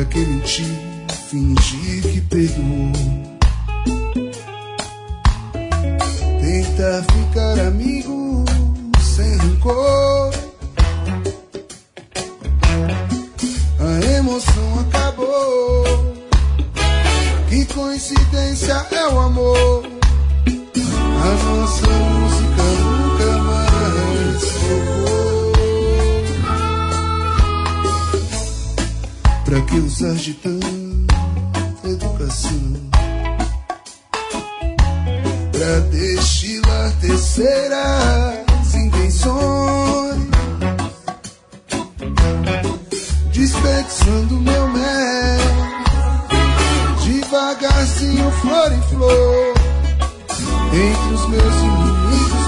Pra que mentir, fingir que perdoou? Tentar ficar amigo sem rancor. A emoção acabou. Que coincidência é o amor. A nossa música nunca mais tocou. Pra que usar de tanta educação? Pra destilar terceiras intenções, desperdiçando meu mel, devagarzinho, flor em flor, entre os meus inimigos,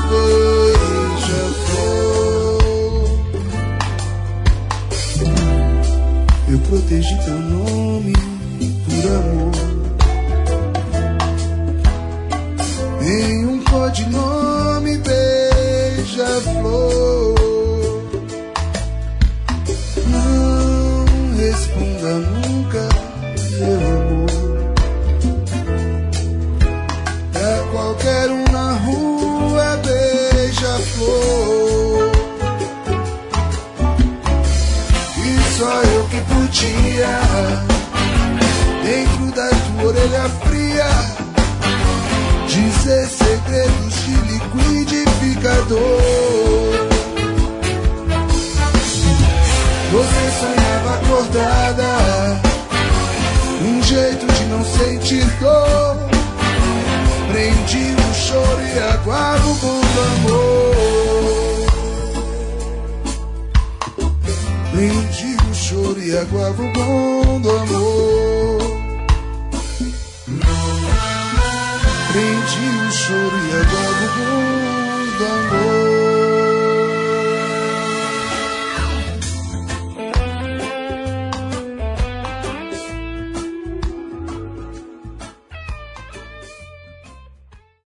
beija-flor. Eu protegi teu nome por amor, em um codinome, beija-flor. Não responda nunca, meu amor. Pra qualquer um na rua, beija-flor. E só eu que podia, dentro da tua orelha fria, dizer segredos de liquidificador. Você sonhava acordada, um jeito de não sentir dor. Prendi o choro e aguardo com amor. Prendi o choro e aguardo com amor. Prendi o choro e agora